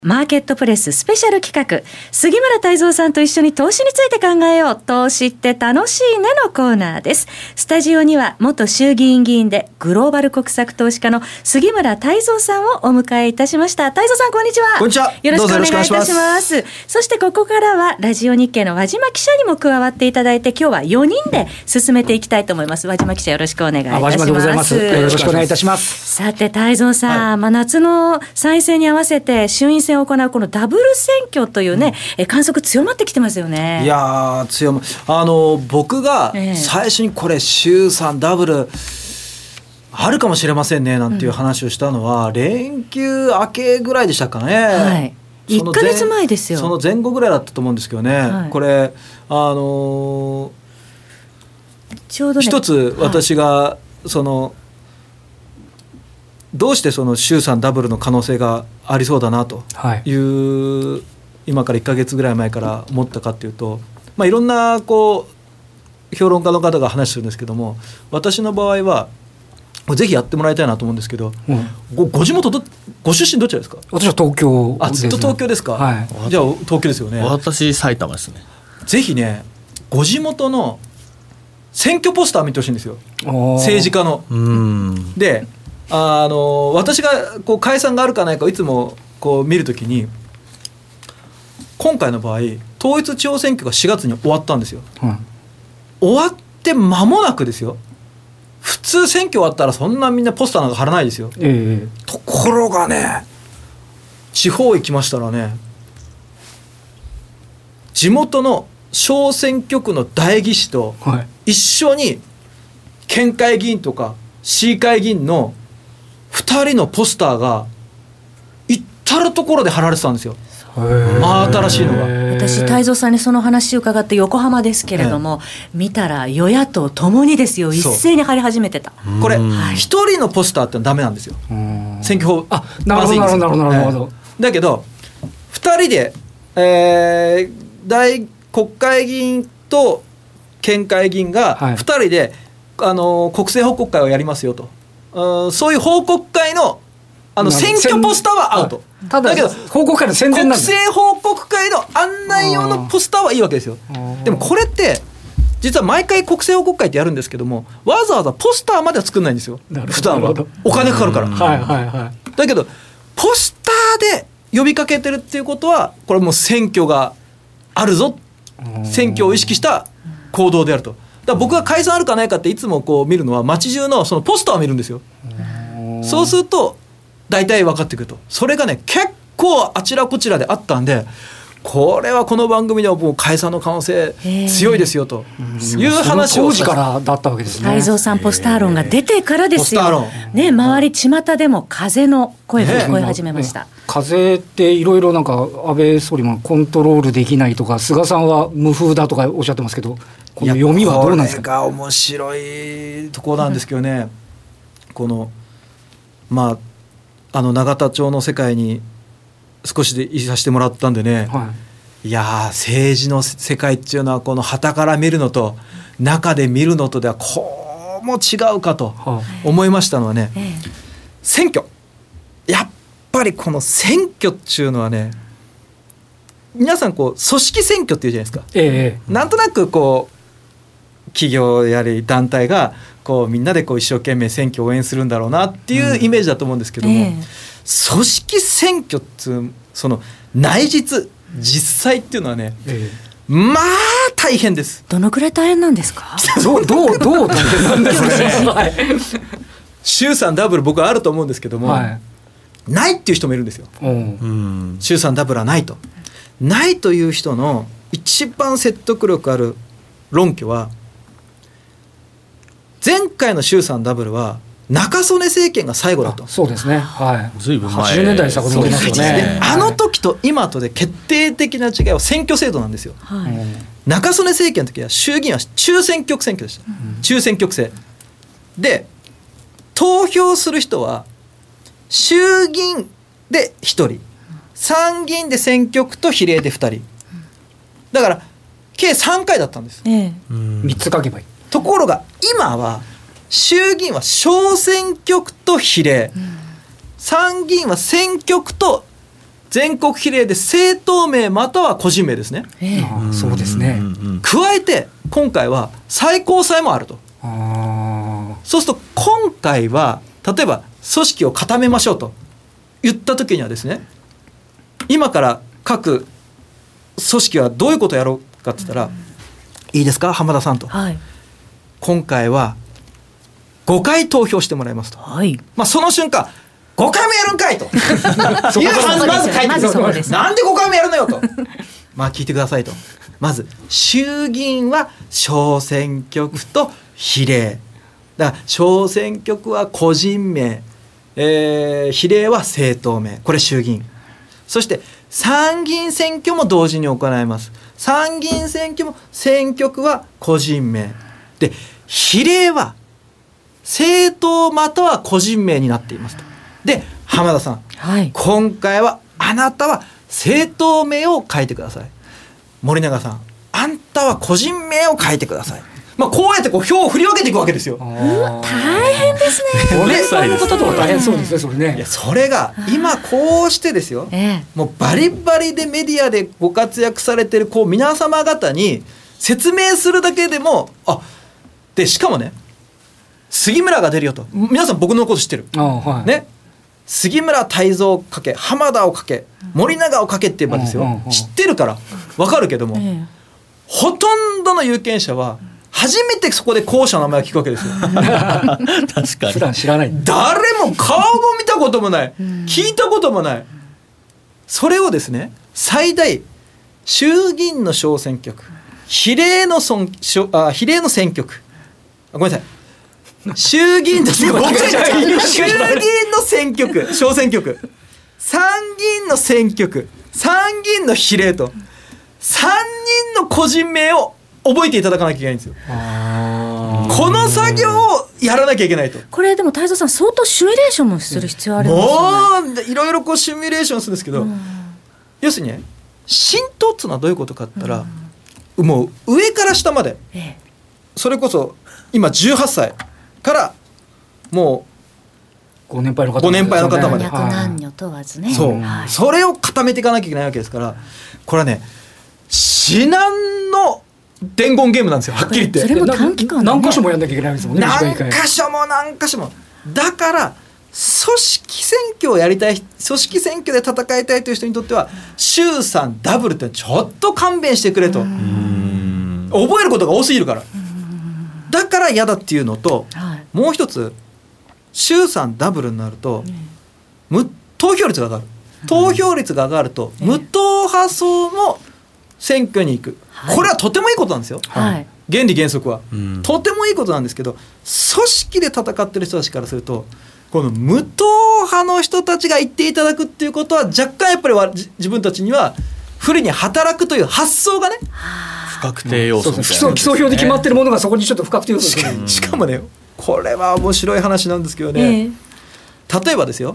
マーケットプレススペシャル企画、杉村太蔵さんと一緒に投資について考えよう。投資って楽しいねのコーナーです。スタジオには元衆議院議員でグローバル国策投資家の杉村太蔵さんをお迎えいたしました。太蔵さん、こんにちは。 こんにちは。 よろしくお願いいたします。そしてここからはラジオ日経の和島記者にも加わっていただいて、今日は4人で進めていきたいと思います。和島記者、よろしくお願いいたします。 和島でございます。よろしくお願いいたします。 さて太蔵さん、夏の参院選に合わせて衆院選を行うこのダブル選挙というね、観測強まってきてますよね。 いや強ま僕が最初にこれ衆参ダブルあるかもしれませんねなんていう話をしたのは、連休明けぐらいでしたかね、 はい、1ヶ月前ですよ。 その前後ぐらいだったと思うんですけどね、はい、これちょうどね、 一つ私がどうしてその衆参ダブルの可能性がありそうだなという、はい、今から1ヶ月ぐらい前から思ったかというと、いろんな評論家の方が話してるんですけども、私の場合はぜひやってもらいたいなと思うんですけど、ご地元ご出身どちらですか？ 私は東京です、ね。 ずっと東京ですか？はい、じゃあ東京ですよね。 私埼玉ですね。 ぜひね、ご地元の選挙ポスター見てほしいんですよ、政治家の。で私が解散があるかないかをいつも見るときに、今回の場合統一地方選挙が4月に終わったんですよ、終わって間もなくですよ。普通選挙終わったらそんなみんなポスターなんか貼らないですよ、ところがね、地方行きましたらね、地元の小選挙区の代議士と一緒に県会議員とか市議会議員の2人のポスターが至る所で貼られてたんですよ。新しいのが。 私太蔵さんにその話を伺って横浜ですけれども、見たら与野党ともにですよ、一斉に貼り始めてた。 これ1人のポスターってダメなんですよ、選挙法。 なるほどなるほど。 だけど2人で、国会議員と県会議員が2人で、国政報告会をやりますよと、そういう報告会の選挙ポスターはアウト。 だけど報告会の宣伝なんで、 国政報告会の案内用のポスターはいいわけですよ。でもこれって実は毎回国政報告会ってやるんですけども、わざわざポスターまでは作んないんですよ、普段は。お金かかるから。だけどポスターで呼びかけてるっていうことは、これもう選挙があるぞ、選挙を意識した行動であると。だから僕が解散あるかないかっていつも見るのは、街中のそのポスターを見るんですよ。そうすると大体分かってくると。それがね、結構あちらこちらであったんで、これはこの番組ではもう解散の可能性強いですよという話を。 当時からだったわけですね。 太蔵さん、ポスター論が出てからですよ、ね、周り巷でも風の声が聞こえ始めました、 風っていろいろなんか安倍総理もコントロールできないとか、菅さんは無風だとかおっしゃってますけど、この読みはどうなんですか？ これが面白いところなんですけどね、永田町の世界に少しでいさせてもらったんでね、いや政治の世界っていうのは、この旗から見るのと中で見るのとではこうも違うかと思いましたのはね、選挙、やっぱりこの選挙っていうのはね、皆さん組織選挙っていうじゃないですか、なんとなく企業やり団体がみんなで一生懸命選挙を応援するんだろうなっていうイメージだと思うんですけども、組織選挙っていうその内実際っていうのはね、大変です。 どのくらい大変なんですか？ どう大変なんですかね。 衆参ダブル僕はあると思うんですけども、ないっていう人もいるんですよ。衆参ダブルはないという人の一番説得力ある論拠は、前回の衆参ダブルは中曽根政権が最後だと。 そうですね、 ずいぶん前、 80年代に遡りますよね。 あの時と今とで決定的な違いは選挙制度なんですよ、中曽根政権の時は衆議院は中選挙区選挙でした、中選挙区制で、投票する人は衆議院で1人、参議院で選挙区と比例で2人だから、計3回だったんです、 3つ書けばいい。 ところが今は衆議院は小選挙区と比例、参議院は選挙区と全国比例で政党名または個人名ですね。 そうですね。 加えて今回は最高裁もあると。そうすると今回は例えば組織を固めましょうと言った時にはですね、今から各組織はどういうことをやろうかって言ったら、いいですか浜田さんと、はい、今回は5回投票してもらいますと、はい、その瞬間5回もやるんかいというはずまず書いてください。なんで5回もやるのよと聞いてくださいと。まず衆議院は小選挙区と比例だから、小選挙区は個人名、比例は政党名、これ衆議院。そして参議院選挙も同時に行います。参議院選挙も選挙区は個人名で、比例は政党または個人名になっていますと。で浜田さん、はい、今回はあなたは政党名を書いてください。森永さん、あんたは個人名を書いてください。こうやって票を振り分けていくわけですよ。 大変ですね。 そのこととか大変そうですね。それね。 いや、それが今こうしてですよ、もうバリバリでメディアでご活躍されてる皆様方に説明するだけでも、でしかもね、杉村が出るよと。皆さん僕のこと知ってる、はい、ね、杉村太蔵をかけ浜田をかけ森永をかけって言えばですよ、知ってるから分かるけども、ほとんどの有権者は初めてそこで候補者の名前を聞くわけですよ確かに普段知らない。 誰も顔も見たこともない、聞いたこともない。それをですね、最大衆議院の小選挙区、比例の選挙区、ごめんなさい、衆議院の選挙区、小選挙区、参議院の選挙区、参議院の比例と3人の個人名を覚えていただかなきゃいけないんですよ。この作業をやらなきゃいけないと。 これでも太蔵さん、相当シミュレーションもする必要ありますよね。 もういろいろシミュレーションするんですけど、要するにね、浸透っていうのはどういうことかって言ったら、もう上から下まで、それこそ今18歳からもうご年配の方まで、 老若男女問わずね、 それを固めていかなきゃいけないわけですから、これはね、至難の伝言ゲームなんですよ、はっきり言って。 それも短期間で、 何箇所もやんなきゃいけないんですもんね。 何箇所もだから、組織選挙をやりたい、組織選挙で戦いたいという人にとっては衆参ダブルってちょっと勘弁してくれと。覚えることが多すぎるから、だから嫌だっていうのと、もう一つ、衆参ダブルになると、投票率が上がる。投票率が上がると、無党派層も選挙に行く、これはとてもいいことなんですよ、原理原則は、とてもいいことなんですけど、組織で戦ってる人たちからすると、この無党派の人たちが言っていただくっていうことは、若干やっぱり自分たちには不利に働くという発想がね、 不確定要素みたいな、 基礎票で決まってるものがそこにちょっと不確定要素しかもね、これは面白い話なんですけどね、例えばですよ、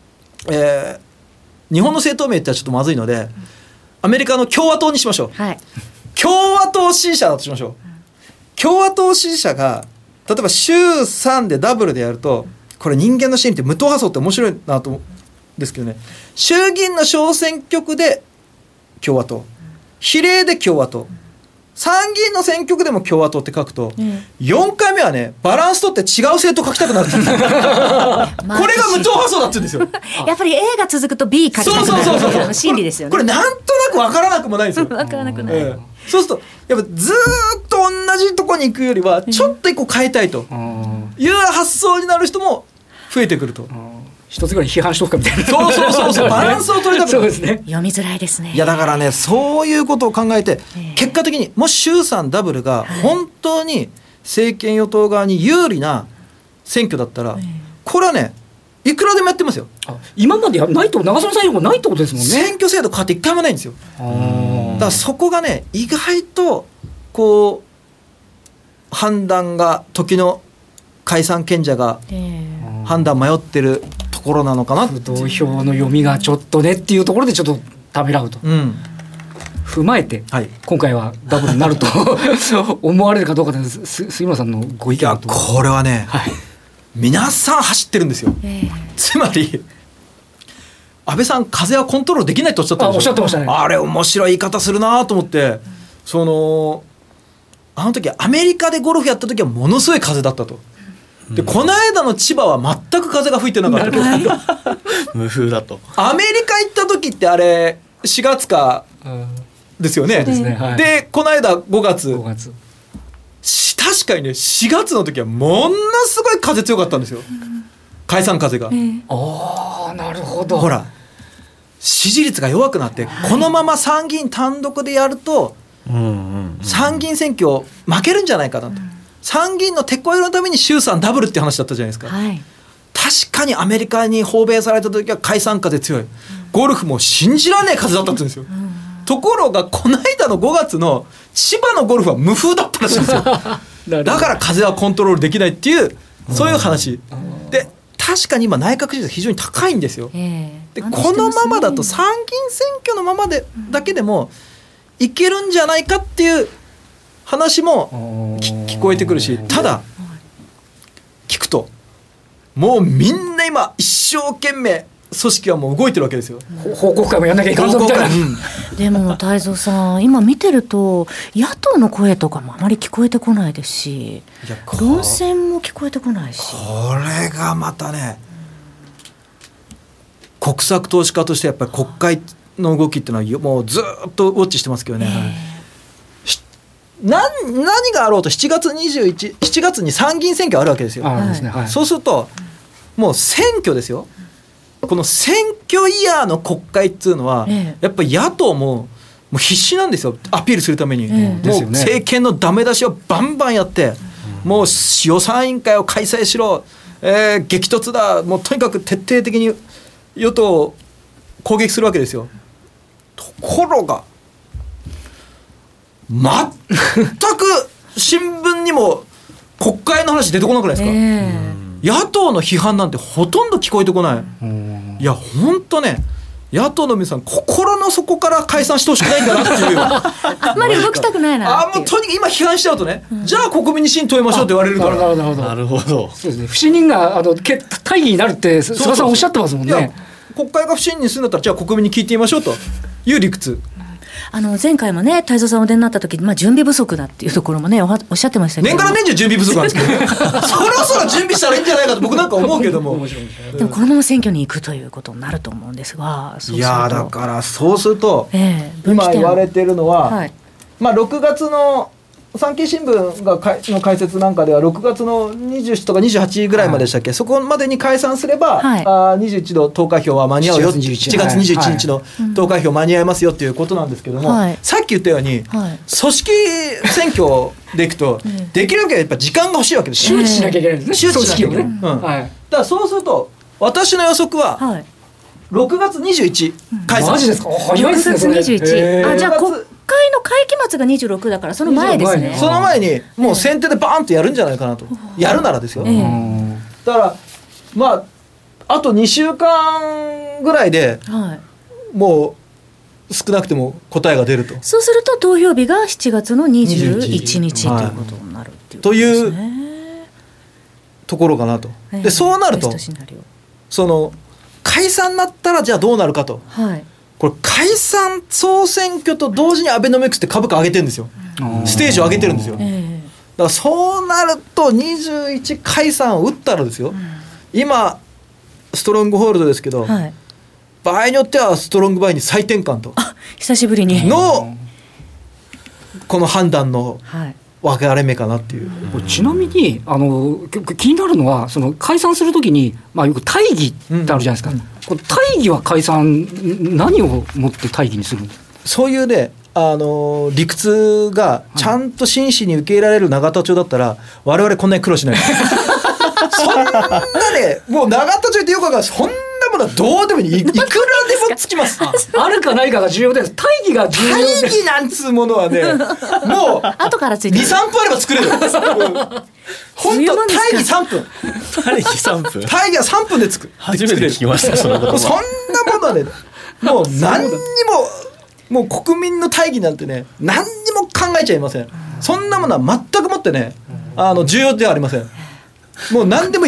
日本の政党名ってちょっとまずいので、アメリカの共和党にしましょう、共和党支持者だとしましょう。共和党支持者が例えば衆3でダブルでやると、これ人間の心理って無党派層って面白いなと思うんですけどね、衆議院の小選挙区で共和党、比例で共和党、参議院の選挙区でも共和党って書くと、4回目はね、バランス取って違う政党書きたくなるこれが無党派層だって言うんですよやっぱり A が続くと B 書きたくなる心理ですよね。 これなんとなく分からなくもないんですよ分からなくない、 そうするとやっぱずっと同じとこに行くよりはちょっと一個変えたいという発想になる人も増えてくると。 一つぐらい批判しとくかみたいな。 そうバランスを取りたくなる。 そうですね。 読みづらいですね。 いやだからね、そういうことを考えて、結果的にもし衆参ダブルが本当に政権与党側に有利な選挙だったら、これはね、いくらでもやってますよ。 今までないと、長曽根さんよりもないってことですもんね。 選挙制度変わって一回もないんですよ。だからそこがね、意外とこう判断が、時の解散権者が判断迷ってるところなのかな。 投票の読みがちょっとねっていうところでちょっとためらうと、踏まえて、今回はダブルになると思われるかどうかです。杉村さんのご意見は。 これはね、皆さん走ってるんですよ。つまり安倍さん風はコントロールできないとおっしゃったでしょ。 おっしゃってましたね。 あれ面白い言い方するなと思って、あの時アメリカでゴルフやった時はものすごい風だったと。でこの間の千葉は全く風が吹いてなかった。 無風だと。 アメリカ行った時ってあれ4月かですよね。 そうですね、はい、 でこの間5月確かにね4月の時はものすごい風強かったんですよ、解散風が。 ああなるほど。 ほら支持率が弱くなって、このまま参議院単独でやると、参議院選挙負けるんじゃないかなと、参議院の手こ入れのために衆参ダブルって話だったじゃないですか、はい、確かにアメリカに訪米された時は解散風強い、ゴルフも信じられない風だったんですよ、ところがこの間の5月の千葉のゴルフは無風だったらしいんですよだから風はコントロールできないっていう、そういう話で、確かに今内閣支持率非常に高いんですよ、でこのままだと参議院選挙のままでだけでもいけるんじゃないかっていう話も聞こえてくるし、ただ聞くともうみんな今一生懸命組織はもう動いてるわけですよ。 報告会もやんなきゃいかんぞみたいな、 でも太蔵さん今見てると野党の声とかもあまり聞こえてこないですし、論戦も聞こえてこないし、 これがまたね、国策投資家としてやっぱり国会の動きっていうのはもうずっとウォッチしてますけどね、何があろうと7月に参議院選挙あるわけですよ、そうするともう選挙ですよ。この選挙イヤーの国会っていうのは、やっぱり野党もう必死なんですよ、アピールするために、もう政権のダメ出しをバンバンやって、もう予算委員会を開催しろ、激突だ、もうとにかく徹底的に与党を攻撃するわけですよ。ところが全く新聞にも国会の話出てこなくないですか、野党の批判なんてほとんど聞こえてこない。いや本当ね、野党の皆さん心の底から解散してほしくないんだなっていうあんまり動きたくないなもうとにかく今批判しちゃうとね、じゃあ国民に信問いましょうって言われるから。 なるほど。 そうですね、不信任が大義になるって菅さんおっしゃってますもんね。 国会が不信任するんだったらじゃあ国民に聞いてみましょうという理屈。 前回もね太蔵さんお出になった時、準備不足だっていうところもねおっしゃってましたけど、 年から年中準備不足なんですけどねそろそろ準備したらいいんじゃないかと僕なんか思うけどもでもこのまま選挙に行くということになると思うんですが、 いやだからそうすると、今言われてるのは、6月の産経新聞の解説なんかでは6月の27とか28ぐらいまででしたっけ、そこまでに解散すれば、21の投開票は間に合うよ、7月21日の投開票間に合いますよっていうことなんですけども、さっき言ったように、組織選挙でいくと、できるだけやっぱ時間が欲しいわけですよ。 周知しなきゃいけないですね、 周知しなきゃいけない、だからそうすると私の予測は、6月21解散。 マジですか、早いですね。 6月21、じゃあ国会の会期末が26だからその前ですね。 その前にもう先手でバーンとやるんじゃないかなと、やるならですよ、だからあと2週間ぐらいで、もう少なくても答えが出ると。 そうすると投票日が7月の21日ということになるっていうことですね、というところかなと。でそうなるとその解散になったらじゃあどうなるかと、これ解散総選挙と同時にアベノミクスって株価上げてるんですよ、ステージを上げてるんですよ、だからそうなると21解散を打ったらですよ、今ストロングホールドですけど、場合によってはストロングバイに再転換と久しぶりにのこの判断の分かれ目かなっていう、 ちなみに気になるのはその解散するときに、よく大義ってあるじゃないですか、これ大義は解散何をもって大義にするんですか。そういうね理屈がちゃんと真摯に受け入れられる永田町だったら我々こんなに苦労しないそんなねもう永田町ってよくわかる、そんなものはどうでもいい、いくらでもつきますあるかないかが重要です。大義が重要です。 大義なんつうものはねもう後からついて 2,3 分あれば作れる本当大義3分大義3分大義は3分で作る。 初めて聞きましたその言葉。 そんなものはねもう何にももう国民の大義なんてね何にも考えちゃいません。そんなものは全くもってね重要ではありません。もう何でもいいです。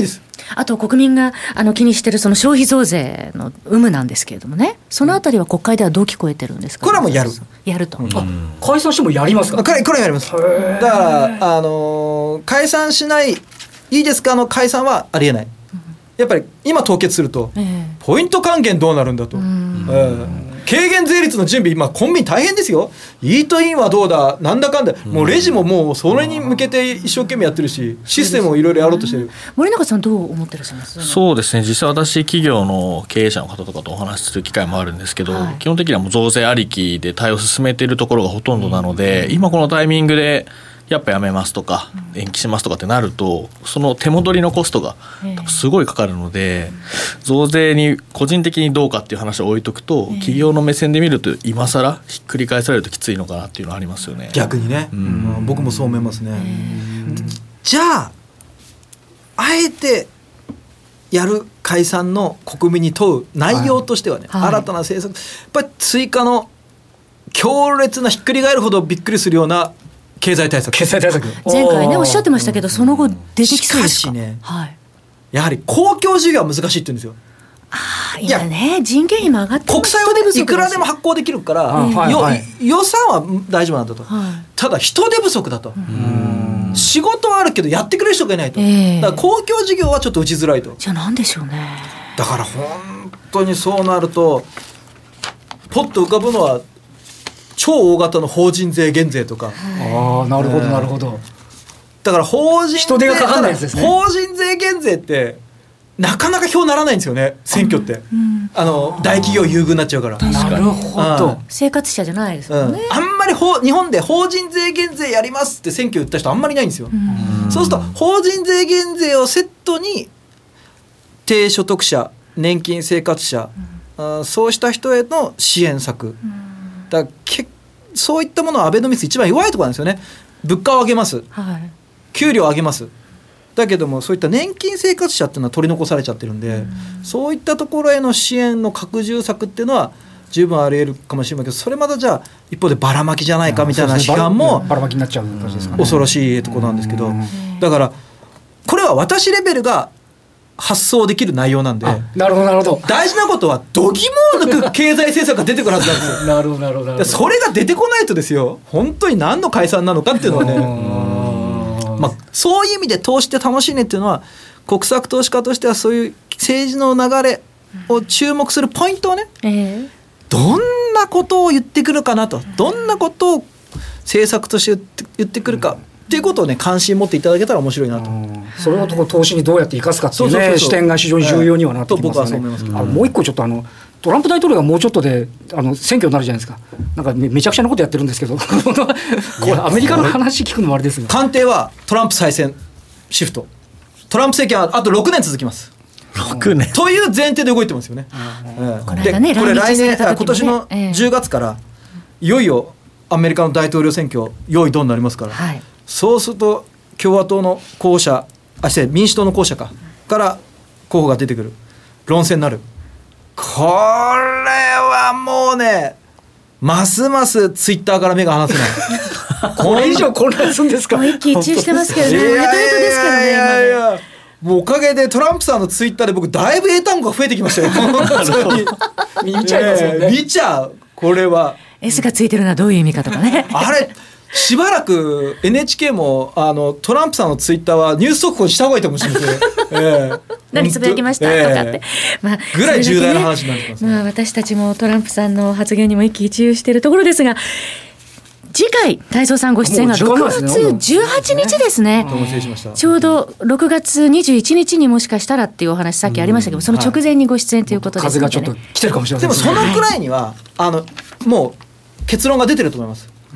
あと国民が気にしているその消費増税の有無なんですけれどもね、そのあたりは国会ではどう聞こえてるんですか。 これはもうやると、 解散してもやりますか。 これやります。だから解散しない、いいですか、解散はありえない。やっぱり今凍結すると、ポイント還元どうなるんだと、軽減税率の準備、今コンビニ大変ですよ。イートインはどうだなんだかんだ、もうレジももうそれに向けて一生懸命やってるし、システムをいろいろやろうとしてる。 森永さんどう思ってらっしゃいます。 そうですね、実際私企業の経営者の方とかとお話しする機会もあるんですけど、基本的にはもう増税ありきで対応を進めているところがほとんどなので、今このタイミングでやっぱやめますとか延期しますとかってなると、その手戻りのコストがすごいかかるので、増税に個人的にどうかっていう話を置いとくと、企業の目線で見ると今更ひっくり返されるときついのかなっていうのはありますよね。 逆にね、僕もそう思いますね。じゃあえてやる解散の国民に問う内容としてはね、新たな政策、やっぱり追加の強烈なひっくり返るほどびっくりするような経済対策。 前回ねおっしゃってましたけど、その後出てきそうですか。 しかしね、やはり公共事業は難しいって言うんですよ。 いやね、人件費も上がって国債はいくらでも発行できるから、予算は大丈夫なんだと、ただ人手不足だと、仕事はあるけどやってくれる人がいないと、だから公共事業はちょっと打ちづらいと。 じゃあ何でしょうね。 だから本当にそうなるとポッと浮かぶのは超大型の法人税減税とか。 なるほどなるほど。 だから法人人手がかかんないやつですね。 法人税減税ってなかなか票ならないんですよね、選挙って。大企業優遇になっちゃうから。 なるほど。 生活者じゃないですもんね。 あんまり日本で法人税減税やりますって選挙言った人あんまりいないんですよ。そうすると法人税減税をセットに低所得者、年金生活者、そうした人への支援策、だそういったものはアベノミクス一番弱いところなんですよね。物価を上げます、給料を上げます。だけどもそういった年金生活者っていうのは取り残されちゃってるんで、そういったところへの支援の拡充策っていうのは十分あり得るかもしれないけど、それまたじゃあ一方でばらまきじゃないかみたいな批判もばらまきになっちゃう感じですかね。 恐ろしいところなんですけど、だからこれは私レベルが発想できる内容なんで。 なるほどなるほど。 大事なことは度肝を抜く経済政策が出てくるはずなんですよ。 なるほどなるほど。 それが出てこないとですよ、本当に何の解散なのかっていうのはね、そういう意味で投資って楽しいねっていうのは、国策投資家としてはそういう政治の流れを注目するポイントをね、どんなことを言ってくるかなと、どんなことを政策として言ってくるかっていうことをね、関心持っていただけたら面白いなと。 それを投資にどうやって生かすかっていうね、視点が非常に重要にはなってきますよね。 僕はそう思いますけど。 もう一個ちょっとトランプ大統領がもうちょっとで選挙になるじゃないですか。なんかめちゃくちゃなことやってるんですけどこれアメリカの話聞くのもあれですが、 官邸はトランプ再選シフト、トランプ政権はあと6年続きます。 6年という前提で動いてますよね。でこれ来年今年の10月からいよいよアメリカの大統領選挙用意ドンになりますから、そうすると共和党の候補者、民主党の候補者から候補が出てくる、論戦になる。これはもうね、ますますツイッターから目が離せないこれ以上混乱するんですか。 一喜一憂してますけどね。ヘトヘトですけどね。 いやもうおかげでトランプさんのツイッターで僕だいぶ英単語が増えてきましたよ見ちゃいますよね。 見ちゃう。これは S がついてるのはどういう意味かとかねあれしばらく NHK もトランプさんのツイッターはニュース速報にした方がいいと思うんですよ何つぶやきました、とかって、 ぐらい重大な話になってますね。 私たちもトランプさんの発言にも一喜一憂しているところですが、次回太蔵さんご出演が6月18日ですね。ちょうど6月21日にもしかしたらっていうお話さっきありましたけど、その直前にご出演ということですので、 風がちょっと来てるかもしれません。 でもそのくらいにはもう結論が出てると思います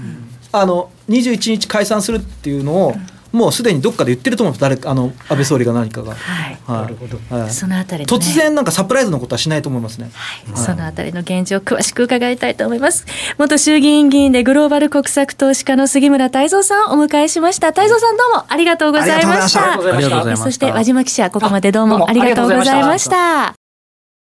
。21日解散するっていうのをもうすでにどっかで言ってると思います。安倍総理が何かが、 なるほど、 そのあたりの、ね、 突然なんかサプライズのことはしないと思いますね。 そのあたりの現状を詳しく伺いたいと思います。元衆議院議員でグローバル国策投資家の杉村太蔵さんをお迎えしました。太蔵さんどうもありがとうございました。 ありがとうございました。 そして輪島記者、ここまでどうもありがとうございました。